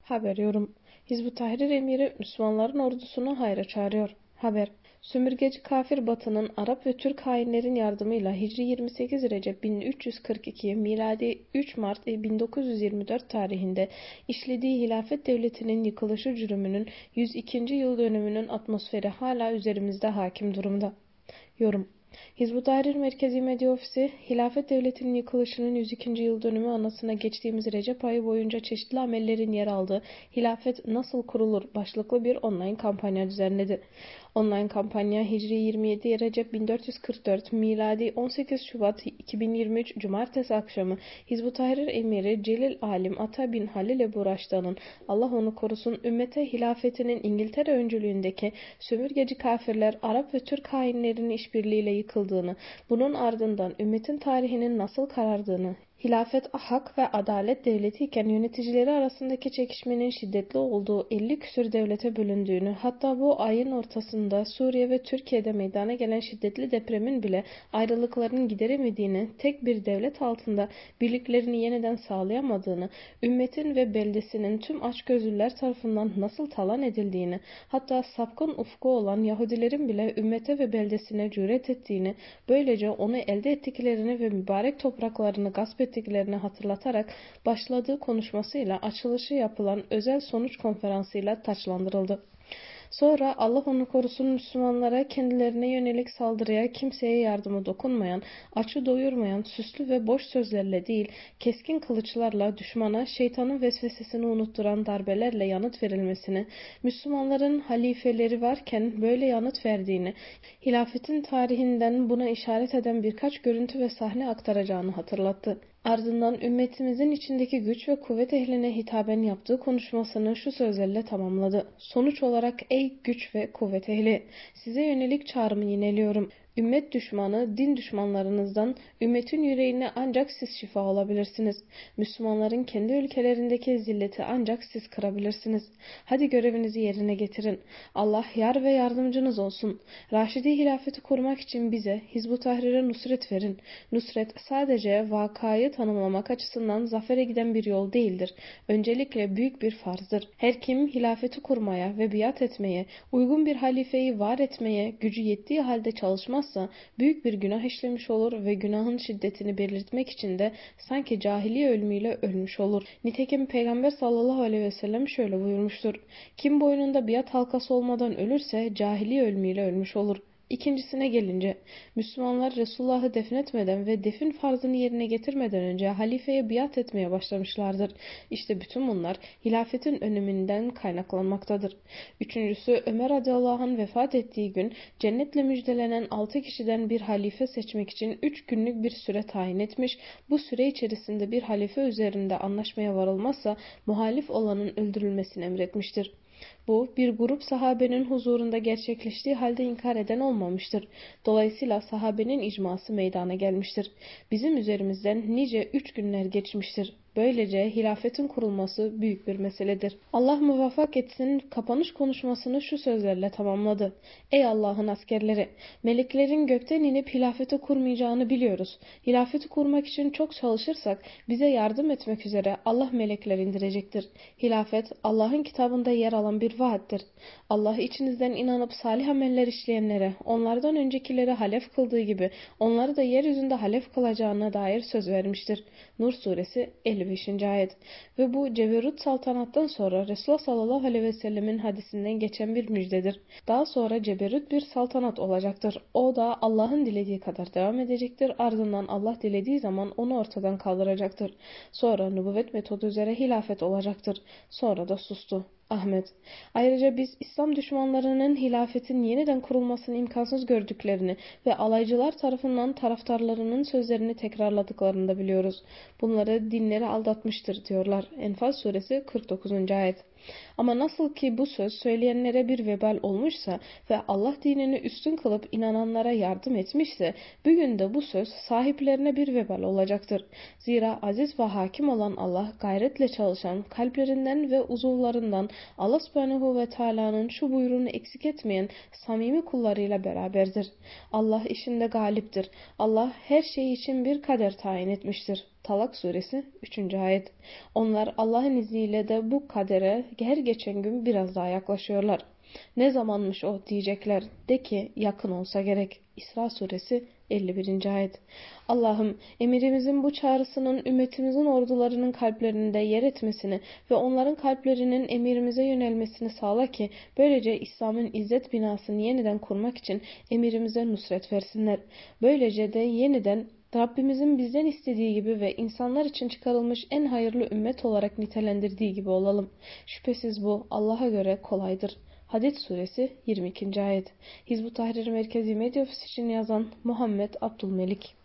Haber yorum. Hizb-ut Tahrir emiri Müslümanların ordusunu hayra çağırıyor. Haber. Sömürgeci kafir Batı'nın Arap ve Türk hainlerin yardımıyla Hicri 28 Recep 1342, miladi 3 Mart 1924 tarihinde işlediği hilafet devletinin yıkılışı cürümünün 102. yıl dönümünün atmosferi hala üzerimizde hakim durumda. Yorum. Hizb-ut Tahrir Merkezi Medya Ofisi, Hilafet Devleti'nin yıkılışının 102. yıl dönümü anısına geçtiğimiz Recep ayı boyunca çeşitli amellerin yer aldığı Hilafet Nasıl Kurulur başlıklı bir online kampanya düzenledi. Online kampanya Hicri 27 Recep 1444, miladi 18 Şubat 2023 Cumartesi akşamı Hizb-ut Tahrir Emiri Celil Alim Ata bin Halil Ebu Raşda'nın Allah onu korusun ümmete hilafetinin İngiltere öncülüğündeki sömürgeci kafirler Arap ve Türk hainlerinin işbirliğiyle yıkıldığını, bunun ardından ümmetin tarihinin nasıl karardığını, hilafet hak ve adalet devletiyken yöneticileri arasındaki çekişmenin şiddetli olduğu 50 küsür devlete bölündüğünü, hatta bu ayın ortasında Suriye ve Türkiye'de meydana gelen şiddetli depremin bile ayrılıklarını gideremediğini, tek bir devlet altında birliklerini yeniden sağlayamadığını, ümmetin ve beldesinin tüm açgözlüler tarafından nasıl talan edildiğini, hatta sapkın ufku olan Yahudilerin bile ümmete ve beldesine cüret ettiğini, böylece onu elde ettiklerini ve mübarek topraklarını gasp ettiklerini hatırlatarak başladığı konuşmasıyla açılışı yapılan özel sonuç konferansıyla taçlandırıldı. Sonra Allah onu korusun Müslümanlara kendilerine yönelik saldırıya kimseye yardımı dokunmayan, açı doyurmayan süslü ve boş sözlerle değil, keskin kılıçlarla düşmana şeytanın vesvesesini unutturan darbelerle yanıt verilmesini, Müslümanların halifeleri varken böyle yanıt verdiğini, hilafetin tarihinden buna işaret eden birkaç görüntü ve sahne aktaracağını hatırlattı. Ardından ümmetimizin içindeki güç ve kuvvet ehline hitaben yaptığı konuşmasını şu sözlerle tamamladı. Sonuç olarak ey güç ve kuvvet ehli, size yönelik çağrımı yineliyorum. Ümmet düşmanı, din düşmanlarınızdan ümmetin yüreğine ancak siz şifa olabilirsiniz. Müslümanların kendi ülkelerindeki zilleti ancak siz kırabilirsiniz. Hadi görevinizi yerine getirin. Allah yar ve yardımcınız olsun. Raşidi hilafeti kurmak için bize Hizb-ut Tahrir'e nusret verin. Nusret sadece vakayı tanımlamak açısından zafere giden bir yol değildir. Öncelikle büyük bir farzdır. Her kim hilafeti kurmaya ve biat etmeye, uygun bir halifeyi var etmeye gücü yettiği halde çalışmazsa büyük bir günah işlemiş olur ve günahın şiddetini belirtmek için de sanki cahiliye ölümüyle ölmüş olur. Nitekim Peygamber sallallahu aleyhi ve sellem şöyle buyurmuştur. Kim boynunda biat halkası olmadan ölürse cahiliye ölümüyle ölmüş olur. İkincisine gelince, Müslümanlar Resulullah'ı defnetmeden ve defin farzını yerine getirmeden önce halifeye biat etmeye başlamışlardır. İşte bütün bunlar hilafetin öneminden kaynaklanmaktadır. Üçüncüsü, Ömer radıyallahu anh vefat ettiği gün cennetle müjdelenen 6 kişiden bir halife seçmek için 3 günlük bir süre tayin etmiş, bu süre içerisinde bir halife üzerinde anlaşmaya varılmazsa muhalif olanın öldürülmesini emretmiştir. Bu, bir grup sahabenin huzurunda gerçekleştiği halde inkar eden olmamıştır. Dolayısıyla sahabenin icması meydana gelmiştir. Bizim üzerimizden nice 3 günler geçmiştir. Böylece hilafetin kurulması büyük bir meseledir. Allah muvaffak etsin kapanış konuşmasını şu sözlerle tamamladı. Ey Allah'ın askerleri! Meleklerin gökten inip hilafeti kurmayacağını biliyoruz. Hilafeti kurmak için çok çalışırsak bize yardım etmek üzere Allah melekler indirecektir. Hilafet Allah'ın kitabında yer alan bir vaattir. Allah içinizden inanıp salih ameller işleyenlere, onlardan öncekileri halef kıldığı gibi onları da yeryüzünde halef kılacağına dair söz vermiştir. Nur suresi 55. ayet. Ve bu Ceberut saltanattan sonra Resulullah sallallahu aleyhi ve sellemin hadisinden geçen bir müjdedir. Daha sonra Ceberut bir saltanat olacaktır. O da Allah'ın dilediği kadar devam edecektir. Ardından Allah dilediği zaman onu ortadan kaldıracaktır. Sonra nübüvvet metodu üzere hilafet olacaktır. Sonra da sustu. Ahmet. Ayrıca biz İslam düşmanlarının hilafetin yeniden kurulmasını imkansız gördüklerini ve alaycılar tarafından taraftarlarının sözlerini tekrarladıklarını da biliyoruz. Bunları dinleri aldatmıştır diyorlar. Enfal suresi 49. ayet. Ama nasıl ki bu söz söyleyenlere bir vebal olmuşsa ve Allah dinini üstün kılıp inananlara yardım etmişse, bugün de bu söz sahiplerine bir vebal olacaktır. Zira aziz ve hakim olan Allah gayretle çalışan, kalplerinden ve uzuvlarından Allah subhanehu ve Teala'nın şu buyruğunu eksik etmeyen samimi kullarıyla beraberdir. Allah işinde galiptir. Allah her şey için bir kader tayin etmiştir. Talak suresi 3. ayet. Onlar Allah'ın izniyle de bu kadere her geçen gün biraz daha yaklaşıyorlar. Ne zamanmış o diyecekler. De ki yakın olsa gerek. İsra suresi 51. ayet. Allah'ım emirimizin bu çağrısının ümmetimizin ordularının kalplerinde yer etmesini ve onların kalplerinin emirimize yönelmesini sağla ki böylece İslam'ın izzet binasını yeniden kurmak için emirimize nusret versinler. Böylece de yeniden Rabbimizin bizden istediği gibi ve insanlar için çıkarılmış en hayırlı ümmet olarak nitelendirdiği gibi olalım. Şüphesiz bu Allah'a göre kolaydır. Hadid suresi 22. ayet. Hizb-ut Tahrir Merkezi Medya Ofisi için yazan Muhammed Abdülmelik.